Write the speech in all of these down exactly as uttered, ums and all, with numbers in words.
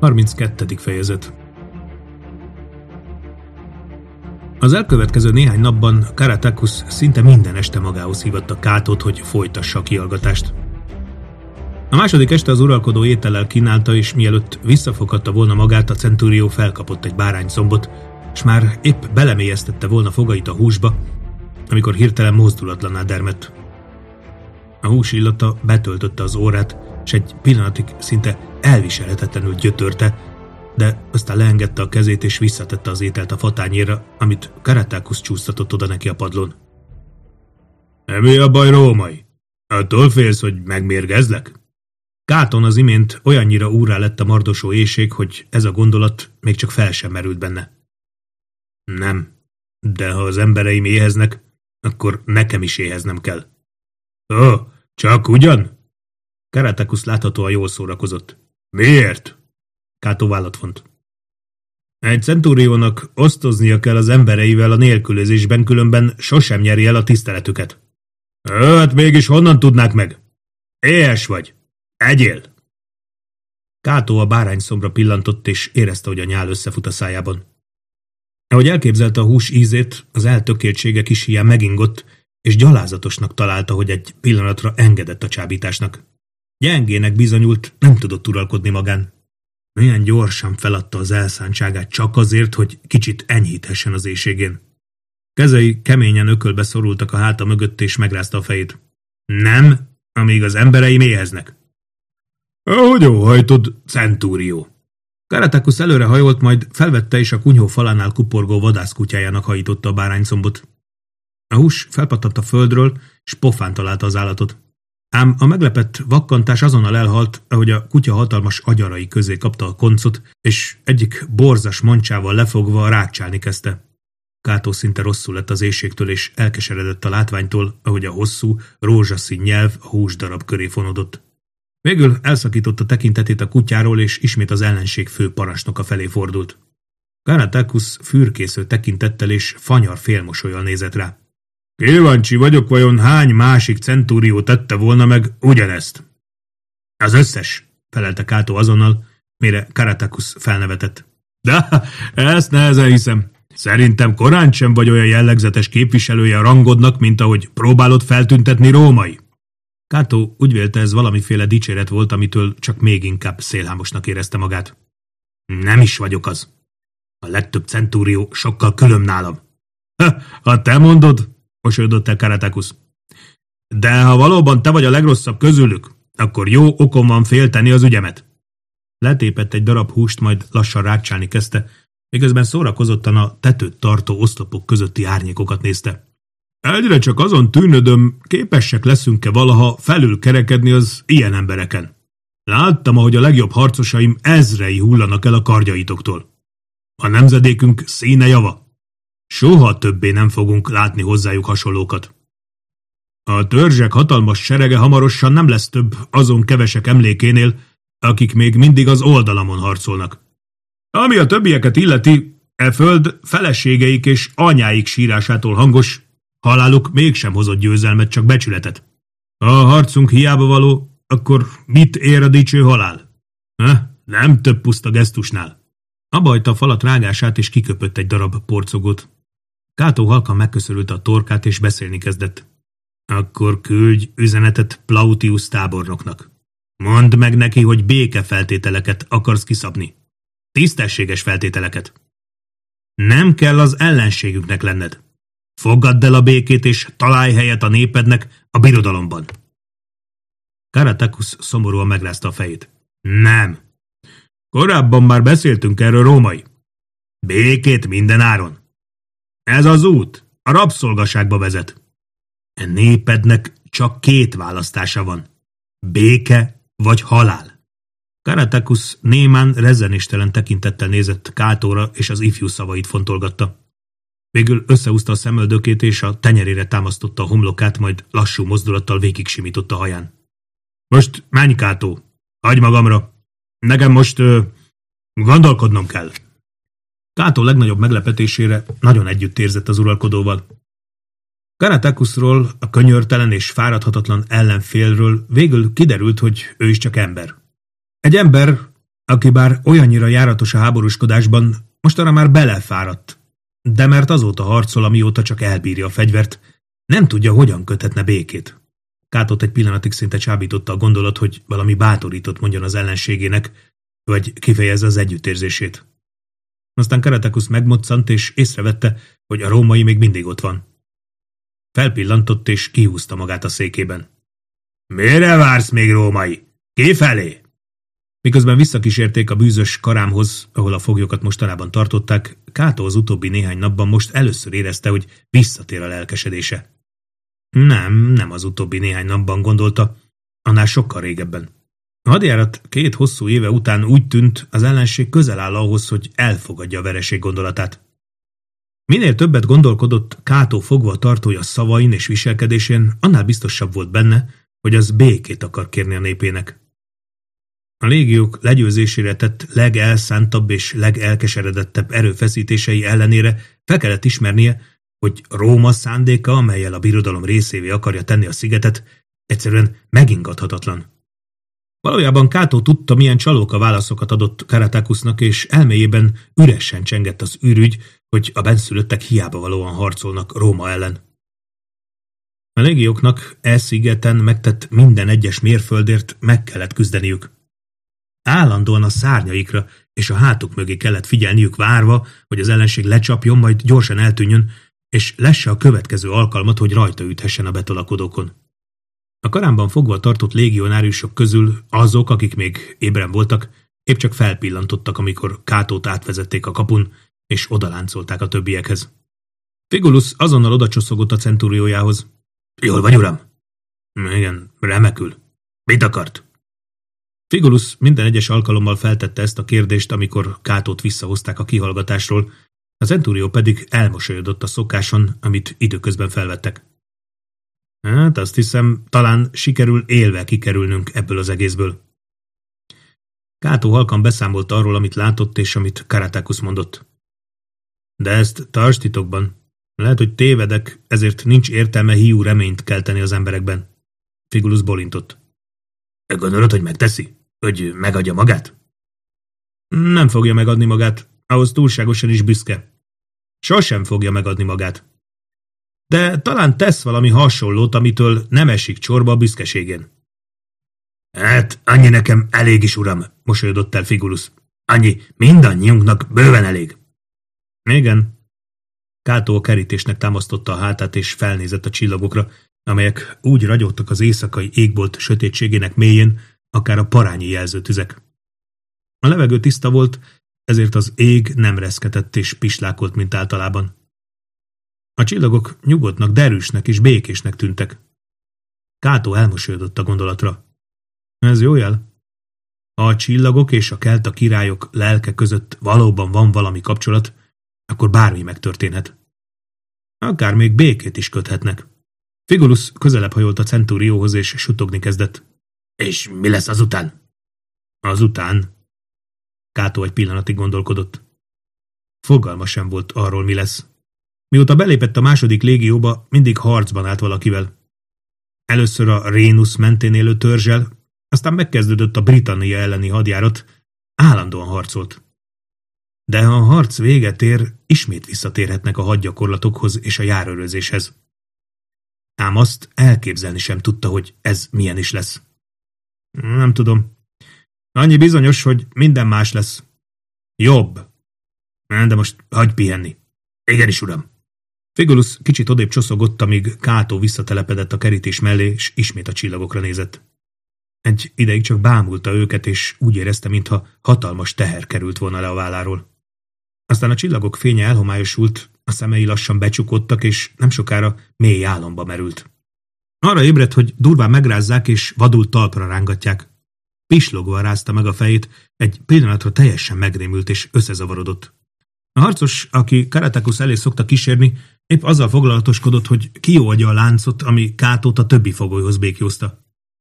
harminckettedik fejezet. Az elkövetkező néhány napban Karatakos szinte minden este magához hívatta Kátót, hogy folytassa a kihallgatást. A második este az uralkodó étellel kínálta, és mielőtt visszafoghatta volna magát, a centúrió felkapott egy báránycombot, és már épp belemélyeztette volna fogait a húsba, amikor hirtelen mozdulatlanná dermedt. A hús illata betöltötte az órát, és egy pillanatig szinte elviselhetetlenül gyötörte, de aztán leengedte a kezét és visszatette az ételt a fatányéra, amit Karatakos csúsztatott oda neki a padlón. – Mi a baj, római? Attól félsz, hogy megmérgezlek? Káton az imént olyannyira úrrá lett a mardosó éhség, hogy ez a gondolat még csak fel sem merült benne. – Nem, de ha az embereim éheznek, akkor nekem is éheznem kell. – Ó, csak ugyan? Karatakos láthatóan jól szórakozott. – Miért? Kátó vállat vont. Egy centúriónak osztoznia kell az embereivel a nélkülözésben, különben sosem nyeri el a tiszteletüket. Hát mégis honnan tudnák meg? Éhes vagy. Egyél! Kátó a bárányszomra pillantott, és érezte, hogy a nyál összefut a szájában. Ahogy elképzelte a hús ízét, az eltökéltsége kis híján megingott, és gyalázatosnak találta, hogy egy pillanatra engedett a csábításnak. Gyengének bizonyult, nem tudott uralkodni magán. Milyen gyorsan feladta az elszántságát csak azért, hogy kicsit enyhíthessen az éhségén. Kezei keményen ökölbe szorultak a háta mögött, és megrázta a fejét. Nem, amíg az embereim éheznek. Ahogy óhajtod, centúrió. Karatakos előre hajolt, majd felvette és a kunyhó falánál kuporgó vadászkutyájának hajította a báránycombot. A hús felpattant a földről, és pofán találta az állatot. Ám a meglepett vakkantás azonnal elhalt, ahogy a kutya hatalmas agyarai közé kapta a koncot, és egyik borzas mancsával lefogva rákcsálni kezdte. Kátó szinte rosszul lett az éhségtől, és elkeseredett a látványtól, ahogy a hosszú, rózsaszín nyelv a húsdarab köré fonódott. Végül elszakította tekintetét a kutyáról, és ismét az ellenség fő parancsnoka felé fordult. Karatakos fürkésző tekintettel és fanyar félmosollyal nézett rá. Kíváncsi vagyok, vajon hány másik centúrió tette volna meg ugyanezt? Az összes, felelte Kátó azonnal, mire Karatakos felnevetett. De ezt nehezen hiszem. Szerintem korán sem vagy olyan jellegzetes képviselője a rangodnak, mint ahogy próbálod feltüntetni római. Kátó úgy vélte, ez valamiféle dicséret volt, amitől csak még inkább szélhámosnak érezte magát. Nem is vagyok az. A legtöbb centúrió sokkal külön nálam. Ha, ha te mondod, mosolyodott el Karatakos. De ha valóban te vagy a legrosszabb közülük, akkor jó okom van félteni az ügyemet. Letépett egy darab húst, majd lassan rákcsálni kezdte, miközben szórakozottan a tetőt tartó oszlopok közötti árnyékokat nézte. Egyre csak azon tűnödöm, képesek leszünk-e valaha felülkerekedni az ilyen embereken. Láttam, ahogy a legjobb harcosaim ezrei hullanak el a kardjaitoktól. A nemzedékünk színe java. Soha többé nem fogunk látni hozzájuk hasonlókat. A törzsek hatalmas serege hamarosan nem lesz több azon kevesek emlékénél, akik még mindig az oldalamon harcolnak. Ami a többieket illeti, e föld feleségeik és anyáik sírásától hangos, haláluk mégsem hozott győzelmet, csak becsületet. Ha a harcunk hiába való, akkor mit ér a dicső halál? Ha? Nem több puszta gesztusnál. Abbahagyta a falat rágását, és kiköpött egy darab porcogót. Kátó halkan megköszörülte a torkát, és beszélni kezdett. Akkor küldj üzenetet Plautius tábornoknak. Mondd meg neki, hogy békefeltételeket akarsz kiszabni. Tisztességes feltételeket. Nem kell az ellenségünknek lenned. Fogadd el a békét, és találj helyet a népednek a birodalomban. Karatakos szomorúan megrázta a fejét. Nem. Korábban már beszéltünk erről, római. Békét minden áron. Ez az út a rabszolgaságba vezet. A népednek csak két választása van. Béke vagy halál. Karatakos némán rezzenéstelen tekintettel nézett Kátóra, és az ifjú szavait fontolgatta. Végül összehúzta a szemöldökét, és a tenyerére támasztotta a homlokát, majd lassú mozdulattal végig simította a haján. Most menj, Kátó, hagyj magamra. Nekem most ö, gondolkodnom kell. Kátó legnagyobb meglepetésére nagyon együtt érzett az uralkodóval. Karatakosról, a könyörtelen és fáradhatatlan ellenfélről végül kiderült, hogy ő is csak ember. Egy ember, aki bár olyannyira járatos a háborúskodásban, mostanra már belefáradt, de mert azóta harcol, amióta csak elbírja a fegyvert, nem tudja, hogyan köthetne békét. Kátót egy pillanatig szinte csábította a gondolat, hogy valami bátorított mondjon az ellenségének, vagy kifejezze az együttérzését. Aztán Karatekus megmoccant, és észrevette, hogy a római még mindig ott van. Felpillantott, és kihúzta magát a székében. Mire vársz még, római? Kifelé? Miközben visszakísérték a bűzös karámhoz, ahol a foglyokat mostanában tartották, Kátó az utóbbi néhány napban most először érezte, hogy visszatér a lelkesedése. Nem, nem az utóbbi néhány napban gondolta, annál sokkal régebben. A hadjárat két hosszú éve után úgy tűnt, az ellenség közel áll ahhoz, hogy elfogadja a vereség gondolatát. Minél többet gondolkodott Kátó fogva tartója szavain és viselkedésén, annál biztosabb volt benne, hogy az békét akar kérni a népének. A légiók legyőzésére tett legelszántabb és legelkeseredettebb erőfeszítései ellenére fel kellett ismernie, hogy Róma szándéka, amellyel a birodalom részévé akarja tenni a szigetet, egyszerűen megingathatatlan. Valójában Kátó tudta, milyen csalóka válaszokat adott Karatekusnak, és elméjében üresen csengett az űrügy, hogy a bennszülöttek hiába valóan harcolnak Róma ellen. A légióknak e szigeten megtett minden egyes mérföldért meg kellett küzdeniük. Állandóan a szárnyaikra és a hátuk mögé kellett figyelniük, várva, hogy az ellenség lecsapjon, majd gyorsan eltűnjön, és lesse a következő alkalmat, hogy rajta üthessen a betolakodókon. A karámban fogva tartott légionáriusok közül azok, akik még ébren voltak, épp csak felpillantottak, amikor Kátót átvezették a kapun, és odaláncolták a többiekhez. Figulus azonnal odacsoszogott a centúriójához. Jól vagy, uram? Igen, remekül. Mit akart? Figulus minden egyes alkalommal feltette ezt a kérdést, amikor Kátót visszahozták a kihallgatásról, a centúrió pedig elmosolyodott a szokáson, amit időközben felvettek. Hát azt hiszem, talán sikerül élve kikerülnünk ebből az egészből. Kátó halkan beszámolt arról, amit látott és amit Karatekus mondott. De ezt tartsd titokban. Lehet, hogy tévedek, ezért nincs értelme hiú reményt kelteni az emberekben. Figulus bolintott. Gondolod, hogy megteszi? Hogy megadja magát? Nem fogja megadni magát, ahhoz túlságosan is büszke. Sosem fogja megadni magát. De talán tesz valami hasonlót, amitől nem esik csorba a büszkeségén. Hát, annyi nekem elég is, uram, mosolyodott el Figulus. Annyi mindannyiunknak bőven elég. Igen. Kátó a kerítésnek támasztotta a hátát, és felnézett a csillagokra, amelyek úgy ragyogtak az éjszakai égbolt sötétségének mélyén, akár a parányi jelzőtüzek. A levegő tiszta volt, ezért az ég nem reszketett és pislákolt, mint általában. A csillagok nyugodtnak, derűsnek és békésnek tűntek. Kátó elmosolyodott a gondolatra. Ez jó jel? Ha a csillagok és a kelta királyok lelke között valóban van valami kapcsolat, akkor bármi megtörténhet. Akár még békét is köthetnek. Figulus közelebb hajolt a centúrióhoz, és suttogni kezdett. És mi lesz azután? Azután? Kátó egy pillanatig gondolkodott. Fogalma sem volt arról, mi lesz. Mióta belépett a második légióba, mindig harcban állt valakivel. Először a Rhenus mentén élő törzsel, aztán megkezdődött a Britannia elleni hadjárat, állandóan harcolt. De ha a harc véget ér, ismét visszatérhetnek a hadgyakorlatokhoz és a járőrözéshez. Ám azt elképzelni sem tudta, hogy ez milyen is lesz. Nem tudom. Annyi bizonyos, hogy minden más lesz. Jobb. De most hagyj pihenni. Igenis, uram. Figulus kicsit odébb csoszogott, amíg Kátó visszatelepedett a kerítés mellé, és ismét a csillagokra nézett. Egy ideig csak bámulta őket, és úgy érezte, mintha hatalmas teher került volna le a válláról. Aztán a csillagok fénye elhomályosult, a szemei lassan becsukódtak, és nem sokára mély álomba merült. Arra ébredt, hogy durván megrázzák, és vadul talpra rángatják. Pislogva rázta meg a fejét, egy pillanatra teljesen megrémült és összezavarodott. A harcos, aki Karatekus elé szokta kísérni, épp azzal foglalatoskodott, hogy kioldja a láncot, ami Kátót a többi fogolyhoz békjózta.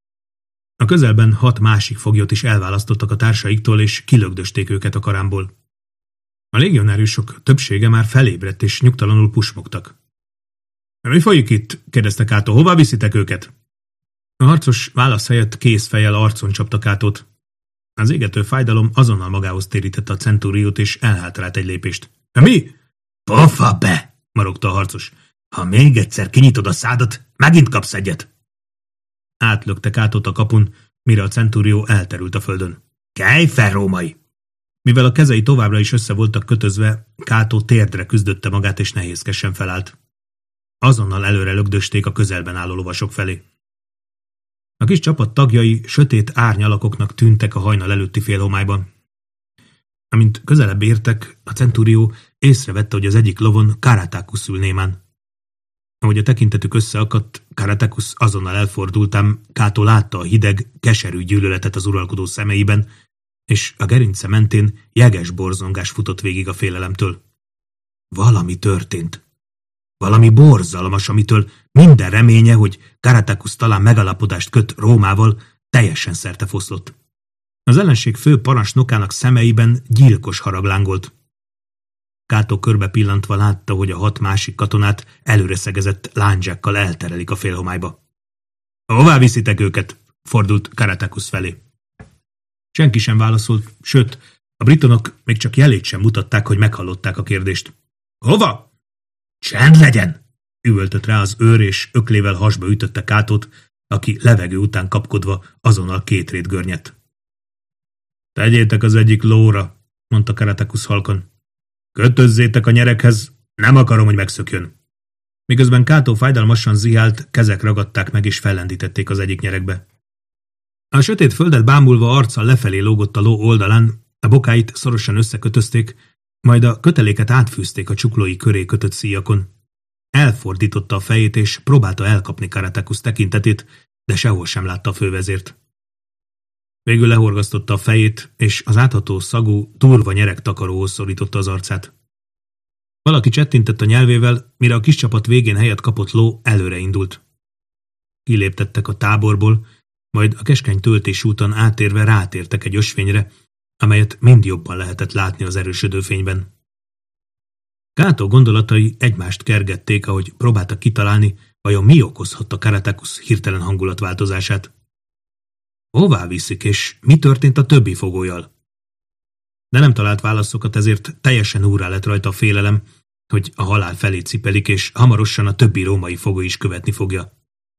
A közelben hat másik foglyot is elválasztottak a társaiktól, és kilögdösték őket a karámból. A légionáriusok többsége már felébredt, és nyugtalanul pusmogtak. – Mi folyik itt? – kérdezte Kátó. – Hová viszitek őket? A harcos válasz helyett kézfejjel arcon csapta Kátót. Az égető fájdalom azonnal magához térítette a centúriót, és elhátrált egy lépést. – Mi? – Pofa be! – marogta a harcos. – Ha még egyszer kinyitod a szádat, megint kapsz egyet! Átlökte Kátót a kapun, mire a centúrió elterült a földön. – Kelj fel, római! Mivel a kezei továbbra is össze voltak kötözve, Kátó térdre küzdötte magát, és nehézkesen felállt. Azonnal előre lögdösték a közelben álló lovasok felé. A kis csapat tagjai sötét árnyalakoknak tűntek a hajnal előtti félhomályban. Amint közelebb értek, a centúrió észrevette, hogy az egyik lovon Karatákusz ül némán. Ahogy a tekintetük összeakadt, Karatákusz azonnal elfordult, ám Kátó látta a hideg, keserű gyűlöletet az uralkodó szemeiben, és a gerince mentén jeges borzongás futott végig a félelemtől. Valami történt. Valami borzalmas, amitől minden reménye, hogy Karatákusz talán megalapodást köt Rómával, teljesen szertefoszlott. Az ellenség fő parancsnokának szemeiben gyilkos harag lángolt. Kátó körbe pillantva látta, hogy a hat másik katonát előre szegezett lándzsákkal elterelik a félhomályba. – Hová viszitek őket? – fordult Karatákusz felé. Senki sem válaszolt, sőt, a britonok még csak jelét sem mutatták, hogy meghallották a kérdést. – Hova? – Csend legyen! – üvöltött rá az őr, és öklével hasba ütötte Kátót, aki levegő után kapkodva azonnal két rét görnyedt. – Tegyétek az egyik lóra – mondta Karatákusz halkan. – Kötözzétek a nyerekhez, nem akarom, hogy megszökjön. Miközben Kátó fájdalmasan zihált, kezek ragadták meg és fellendítették az egyik nyerekbe. A sötét földet bámulva arccal lefelé lógott a ló oldalán, a bokáit szorosan összekötözték, majd a köteléket átfűzték a csuklói köré kötött szíjakon. Elfordította a fejét, és próbálta elkapni Karatákusz tekintetét, de sehol sem látta a fővezért. Végül lehorgasztotta a fejét, és az átható szagú, durva nyereg takaróhoz szorította az arcát. Valaki csettintett a nyelvével, mire a kis csapat végén helyet kapott ló előre indult. Kiléptettek a táborból, majd a keskeny töltés úton átérve rátértek egy ösvényre, amelyet mind jobban lehetett látni az erősödő fényben. Kátó gondolatai egymást kergették, ahogy próbáltak kitalálni, vajon mi okozhatta Karatákusz hirtelen hangulatváltozását. Hová viszik, és mi történt a többi fogólyal? De nem talált válaszokat, ezért teljesen úrrá lett rajta a félelem, hogy a halál felé cipelik, és hamarosan a többi római fogoly is követni fogja.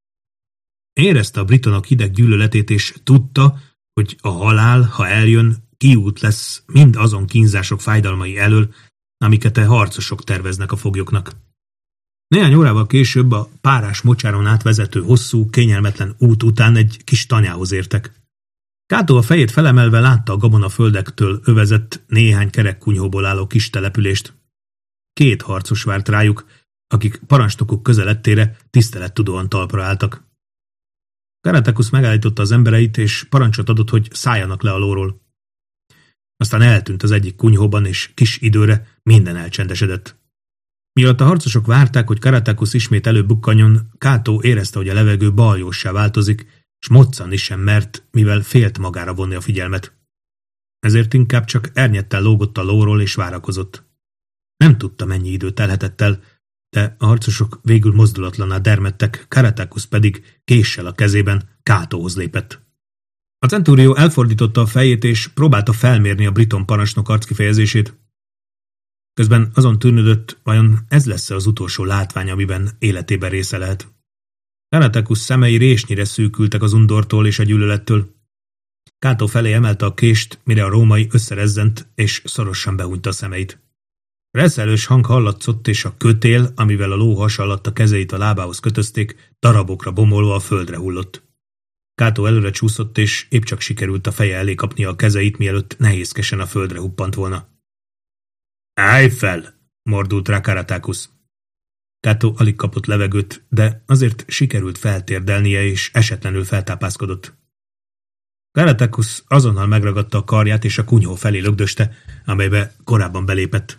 Érezte a britonok hideg gyűlöletét, és tudta, hogy a halál, ha eljön, kiút lesz mind azon kínzások fájdalmai elől, amiket a harcosok terveznek a foglyoknak. Néhány órával később a párás mocsáron átvezető hosszú, kényelmetlen út után egy kis tanyához értek. Kátó a fejét felemelve látta a gabonaföldektől övezett néhány kerekkunyhóból álló kis települést. Két harcos várt rájuk, akik parancsnokuk közelettére tisztelettudóan talpra álltak. Karatákusz megállította az embereit, és parancsot adott, hogy szálljanak le a lóról. Aztán eltűnt az egyik kunyhóban, és kis időre minden elcsendesedett. Miatt a harcosok várták, hogy Karatákusz ismét előbukkanjon, Kátó érezte, hogy a levegő baljóssá változik, s moccanni sem mert, mivel félt magára vonni a figyelmet. Ezért inkább csak ernyetten lógott a lóról és várakozott. Nem tudta, mennyi idő telhetett el, de a harcosok végül mozdulatlanná dermedtek, Karatákusz pedig késsel a kezében Kátóhoz lépett. A centúrió elfordította a fejét, és próbálta felmérni a briton parancsnok arckifejezését. Közben azon tűnődött, vajon ez lesz-e az utolsó látvány, amiben életében része lehet. Karatákusz szemei résnyire szűkültek az undortól és a gyűlölettől. Kátó felé emelte a kést, mire a római összerezzent, és szorosan behúnyta a szemeit. Reszelős hang hallatszott, és a kötél, amivel a ló hasa alatt a kezeit a lábához kötözték, darabokra bomolva a földre hullott. Kátó előre csúszott, és épp csak sikerült a feje elé kapnia a kezeit, mielőtt nehézkesen a földre huppant volna. Állj fel! Mordult rá Karatákusz. Kátó alig kapott levegőt, de azért sikerült feltérdelnie, és esetlenül feltápászkodott. Karatákusz azonnal megragadta a karját, és a kunyhó felé lögdöste, amelybe korábban belépett.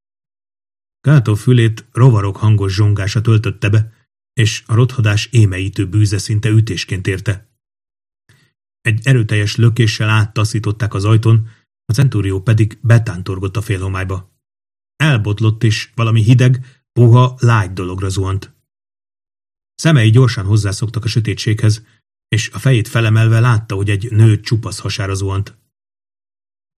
Kátó fülét rovarok hangos zsongása töltötte be, és a rothadás émeítő bűze szinte ütésként érte. Egy erőteljes lökéssel áttaszították az ajtón, a centúrió pedig betántorgott a félhomályba. Elbotlott, és valami hideg, puha, lágy dologra zuhant. Szemei gyorsan hozzászoktak a sötétséghez, és a fejét felemelve látta, hogy egy nő csupasz hasára zuhant.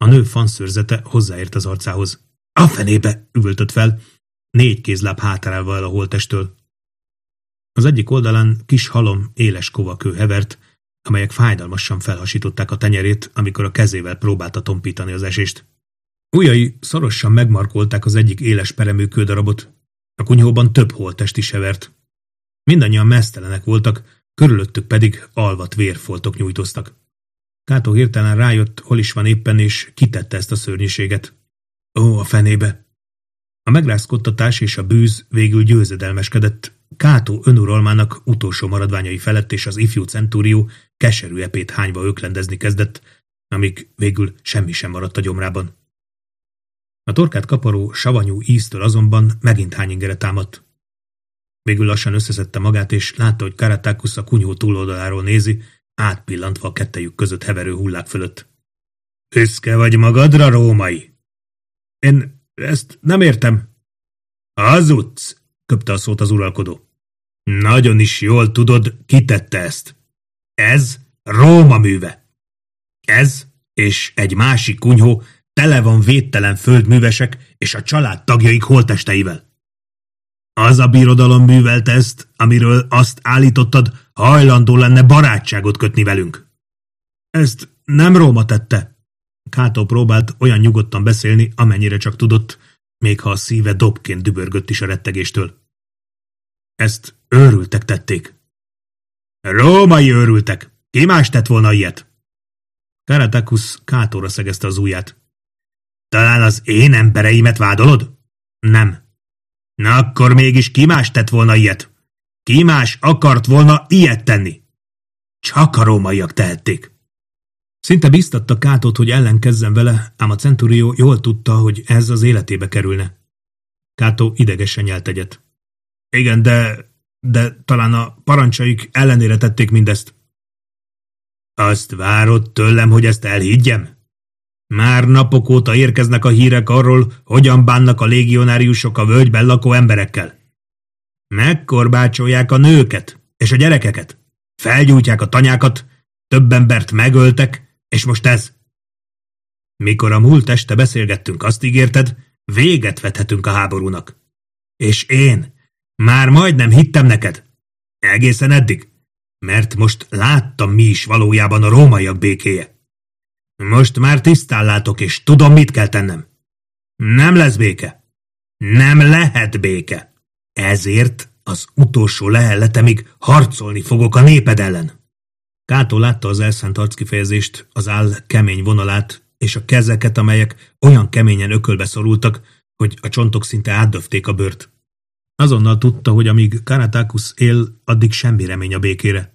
A nő fanszőrzete hozzáért az arcához. A fenébe! Üvöltött fel, négy kézláb hátrával a holttestől. Az egyik oldalán kis halom, éles kovakő hevert, amelyek fájdalmasan felhasították a tenyerét, amikor a kezével próbálta tompítani az esést. Ujjai szorosan megmarkolták az egyik éles peremű kődarabot. A kunyhóban több holttest is hevert. Mindannyian meztelenek voltak, körülöttük pedig alvat vérfoltok nyújtóztak. Kátó hirtelen rájött, hol is van éppen, és kitette ezt a szörnyiséget. Ó, a fenébe! A megrázkodtatás és a bűz végül győzedelmeskedett. Kátó önuralmának utolsó maradványai felett, és az ifjú centúrió keserű epét hányva öklendezni kezdett, amíg végül semmi sem maradt a gyomrában. A torkát kaparó, savanyú íztől azonban megint hányingere támadt. Végül lassan összeszedte magát, és látta, hogy Karatákusz a kunyhó túloldaláról nézi, átpillantva a kettejük között heverő hullák fölött. Büszke vagy magadra, római? Én ezt nem értem. Hazudsz, köpte a szót az uralkodó. Nagyon is jól tudod, ki tette ezt. Ez Róma műve. Ez és egy másik kunyhó tele van védtelen földművesek és a család tagjaik holttesteivel. Az a birodalom művelte ezt, amiről azt állítottad, hajlandó lenne barátságot kötni velünk. Ezt nem Róma tette. Kátó próbált olyan nyugodtan beszélni, amennyire csak tudott, még ha a szíve dobként dübörgött is a rettegéstől. Ezt őrültek tették. Római őrültek! Ki más tett volna ilyet? Karatákusz Kátóra szegezte az ujját. Talán az én embereimet vádolod? Nem. Na akkor mégis ki más tett volna ilyet? Ki más akart volna ilyet tenni? Csak a rómaiak tehették. Szinte biztatta Kátót, hogy ellenkezzen vele, ám a centurió jól tudta, hogy ez az életébe kerülne. Kátó idegesen nyelt egyet. Igen, de, de talán a parancsaik ellenére tették mindezt. Azt várod tőlem, hogy ezt elhiggyem? Már napok óta érkeznek a hírek arról, hogyan bánnak a légionáriusok a völgyben lakó emberekkel. Megkorbácsolják a nőket és a gyerekeket. Felgyújtják a tanyákat, több embert megöltek, és most ez. Mikor a múlt este beszélgettünk, azt ígérted, véget vethetünk a háborúnak. És én már majdnem hittem neked. Egészen eddig. Mert most láttam, mi is valójában a rómaiak békéje. Most már tisztán látok, és tudom, mit kell tennem. Nem lesz béke. Nem lehet béke. Ezért az utolsó lehelletemig harcolni fogok a néped ellen. Kátó látta az elszánt arckifejezést, az áll kemény vonalát, és a kezeket, amelyek olyan keményen ökölbe szorultak, hogy a csontok szinte átdöfték a bőrt. Azonnal tudta, hogy amíg Karatákusz él, addig semmi remény a békére.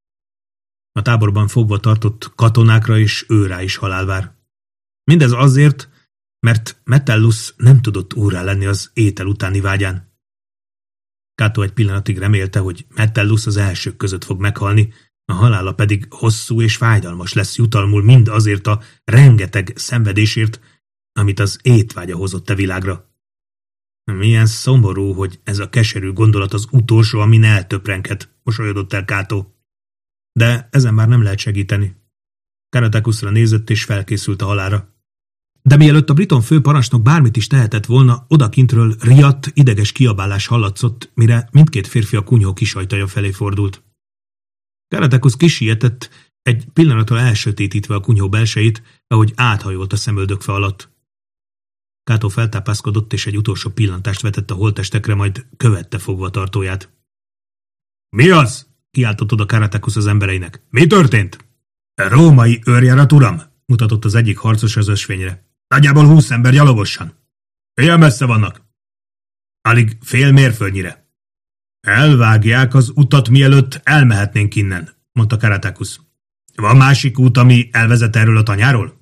A táborban fogva tartott katonákra és őrá is halál vár. Mindez azért, mert Metellus nem tudott úrrá lenni az étel utáni vágyán. Kátó egy pillanatig remélte, hogy Metellus az elsők között fog meghalni, a halála pedig hosszú és fájdalmas lesz jutalmul mind azért a rengeteg szenvedésért, amit az étvágya hozott a világra. Milyen szomorú, hogy ez a keserű gondolat az utolsó, amin eltöprenghet, mosolyodott el Kátó. De ezen már nem lehet segíteni. Karatákuszra nézett és felkészült a halálra. De mielőtt a briton főparancsnok bármit is tehetett volna, odakintről riadt, ideges kiabálás hallatszott, mire mindkét férfi a kunyhó kisajtaja felé fordult. Karatákusz kisietett, egy pillanatra elsötétítve a kunyhó belsejét, ahogy áthajolt a szemöldökfe alatt. Kátó feltápászkodott, és egy utolsó pillantást vetett a holttestekre, majd követte fogva tartóját. Mi az? Kiáltott oda Karatákusz az embereinek. Mi történt? Római őrjárat, uram, mutatott az egyik harcos az ösvényre. Nagyjából húsz ember gyalogosan. Ilyen messze vannak? Alig fél mérföldnyire. Elvágják az utat, mielőtt elmehetnénk innen, mondta Karatákusz. Van másik út, ami elvezet erről a tanyáról?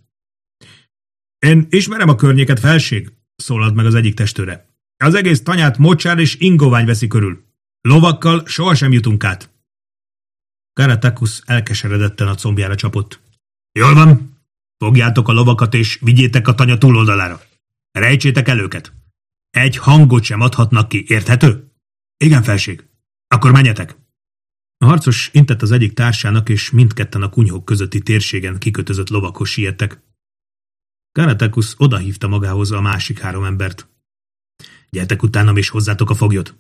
Én ismerem a környéket, felség, szólalt meg az egyik testőre. Az egész tanyát mocsár és ingovány veszi körül. Lovakkal sohasem jutunk át. Karatákusz elkeseredetten a combjára csapott. Jól van, fogjátok a lovakat és vigyétek a tanya túloldalára. Rejtsétek el őket. Egy hangot sem adhatnak ki, érthető? Igen, felség. Akkor menjetek. A harcos intett az egyik társának, és mindketten a kunyhók közötti térségen kikötözött lovakhoz siettek. Karatekus odahívta magához a másik három embert. Gyertek utánam és hozzátok a foglyot!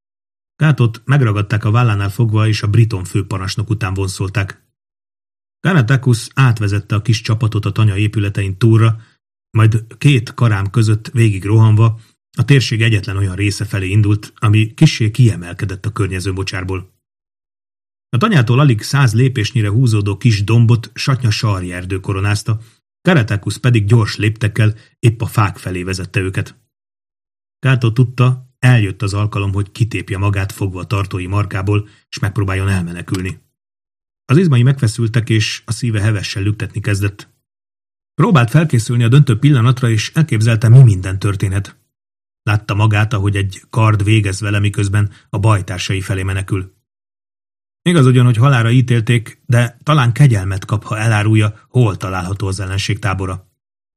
Kátot megragadták a vállánál fogva, és a briton főparancsnok után vonszolták. Karatekus átvezette a kis csapatot a tanya épületein túlra, majd két karám között végig rohanva a térség egyetlen olyan része felé indult, ami kissé kiemelkedett a környező mocsárból. A tanyától alig száz lépésnyire húzódó kis dombot satnya sarjerdő koronázta, Karatekus pedig gyors léptekkel épp a fák felé vezette őket. Kátó tudta, eljött az alkalom, hogy kitépje magát fogva a tartói markából, és megpróbáljon elmenekülni. Az izmai megfeszültek, és a szíve hevesen lüktetni kezdett. Próbált felkészülni a döntő pillanatra, és elképzelte, mi minden történhet. Látta magát, ahogy egy kard végez vele, miközben a bajtársai felé menekül. Igaz ugyan, hogy halálra ítélték, de talán kegyelmet kap, ha elárulja, hol található az ellenség tábora.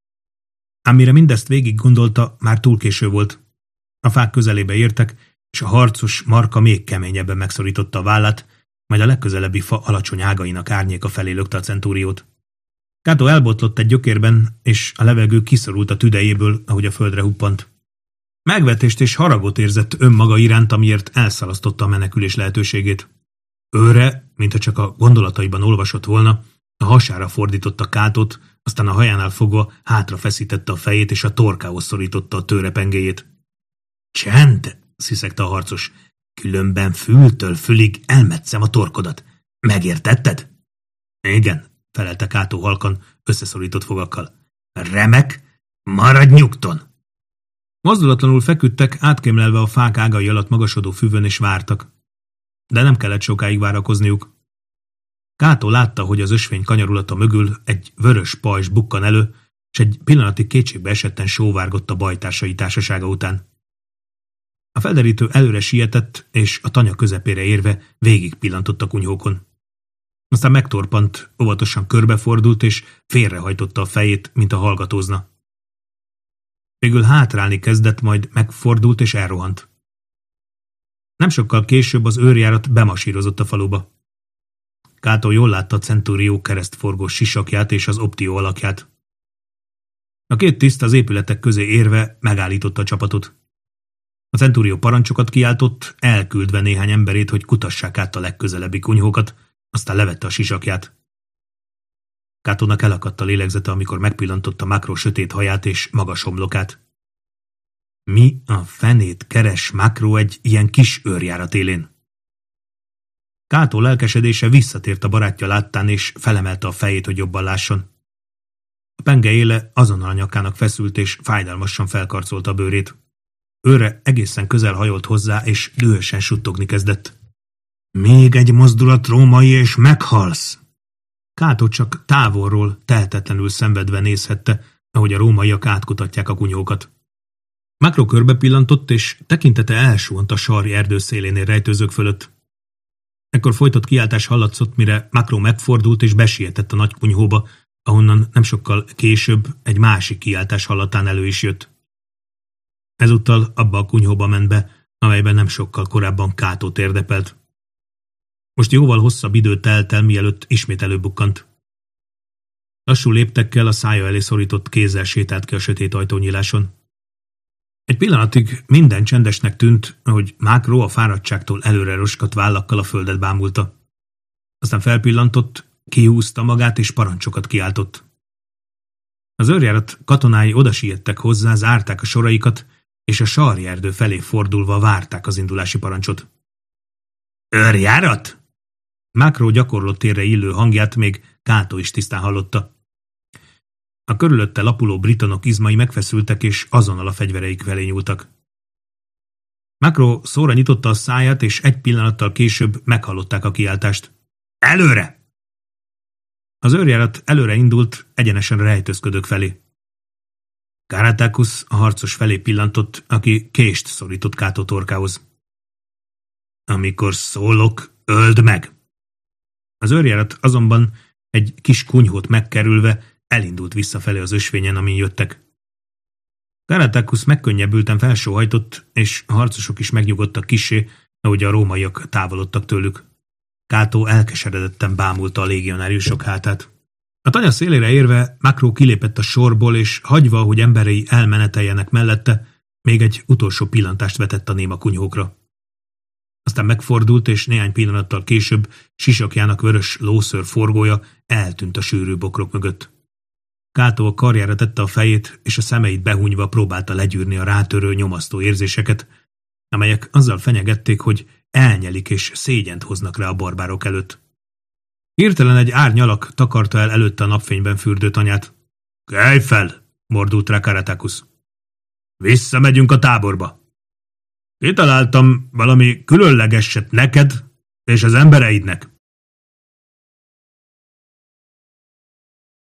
Ám mire mindezt végig gondolta, már túl késő volt. A fák közelébe értek, és a harcos marka még keményebben megszorította a vállát, majd a legközelebbi fa alacsony ágainak árnyéka felé lökte a centúriót. Kátó elbotlott egy gyökérben, és a levegő kiszorult a tüdejéből, ahogy a földre huppant. Megvetést és haragot érzett önmaga iránt, amiért elszalasztotta a menekülés lehetőségét. Őre, mintha csak a gondolataiban olvasott volna, a hasára fordította Kátót, aztán a hajánál fogva hátra feszítette a fejét, és a torkához szorította a tőrepengéjét. Csend! sziszegte a harcos. Különben fültől fülig elmetszem a torkodat. Megértetted? Igen, felelte Kátó halkan, összeszorított fogakkal. Remek, maradj nyugton! Mozdulatlanul feküdtek, átkémlelve a fák ágai alatt magasodó füvön, és vártak. De nem kellett sokáig várakozniuk. Kátó látta, hogy az ösvény kanyarulata mögül egy vörös pajzs bukkan elő, és egy pillanatig kétségbe esetten sóvárgott a bajtársai társasága után. A felderítő előre sietett, és a tanya közepére érve végig pillantott a kunyhókon. Aztán megtorpant, óvatosan körbefordult, és félrehajtotta a fejét, mint a hallgatózna. Végül hátrálni kezdett, majd megfordult és elrohant. Nem sokkal később az őrjárat bemasírozott a faluba. Kátó jól látta a centúrió keresztforgós sisakját és az optió alakját. A két tiszt az épületek közé érve megállította a csapatot. A centúrió parancsokat kiáltott, elküldve néhány emberét, hogy kutassák át a legközelebbi kunyhókat, aztán levette a sisakját. Kátónak elakadt a lélegzete, amikor megpillantotta Macro sötét haját és magas homlokát. Mi a fenét keres Macro egy ilyen kis őrjárat élén? Kátó lelkesedése visszatért a barátja láttán, és felemelte a fejét, hogy jobban lásson. A penge éle azonnal a nyakának feszült, és fájdalmasan felkarcolta a bőrét. Őre egészen közel hajolt hozzá, és dühösen suttogni kezdett. Még egy mozdulat, római, és meghalsz! Kátó csak távolról, tehetetlenül szenvedve nézhette, ahogy a rómaiak átkutatják a kunyhókat. Macro körbe pillantott, és tekintete elsuhant a sarj erdő szélénél rejtőzők fölött. Ekkor folytott kiáltás hallatszott, mire Macro megfordult és besietett a nagy kunyhóba, ahonnan nem sokkal később egy másik kiáltás hallatán elő is jött. Ezúttal abba a kunyhóba ment be, amelyben nem sokkal korábban Kátó térdepelt. Most jóval hosszabb idő telt el, mielőtt ismét előbukkant. Lassú léptekkel a szája elé szorított kézzel sétált ki a sötét ajtónyíláson. Egy pillanatig minden csendesnek tűnt, ahogy Macro a fáradtságtól előre roskadt vállakkal a földet bámulta. Aztán felpillantott, kihúzta magát és parancsokat kiáltott. Az őrjárat katonái odasiettek hozzá, zárták a soraikat, és a sarjerdő felé fordulva várták az indulási parancsot. Őrjárat? Macro gyakorlott térre illő hangját még Kátó is tisztán hallotta. A körülötte lapuló britonok izmai megfeszültek, és azonnal a fegyvereik felé nyúltak. Macro szóra nyitotta a száját, és egy pillanattal később meghallották a kiáltást. Előre! Az őrjárat előre indult, egyenesen rejtőzködők felé. Karatekus a harcos felé pillantott, aki kést szorított Kátó torkához. Amikor szólok, öld meg! Az őrjárat azonban egy kis kunyhót megkerülve elindult visszafelé az ösvényen, amin jöttek. Karatekus megkönnyebbülten felsóhajtott, és a harcosok is megnyugodtak kissé, ahogy a rómaiak távolodtak tőlük. Kátó elkeseredetten bámulta a légionáriusok hátát. A tanya szélére érve Macro kilépett a sorból, és hagyva, hogy emberei elmeneteljenek mellette, még egy utolsó pillantást vetett a néma kunyhókra. Aztán megfordult, és néhány pillanattal később sisakjának vörös lószőr forgója eltűnt a sűrű bokrok mögött. Kato a karjára tette a fejét, és a szemeit behunyva próbálta legyűrni a rátörő, nyomasztó érzéseket, amelyek azzal fenyegették, hogy elnyelik és szégyent hoznak rá a barbárok előtt. Hirtelen egy árnyalak takarta el előtte a napfényben fürdő tanyát. – Kelj fel! – mordult rá Karatakus. – Visszamegyünk a táborba. Kitaláltam valami különlegeset neked és az embereidnek.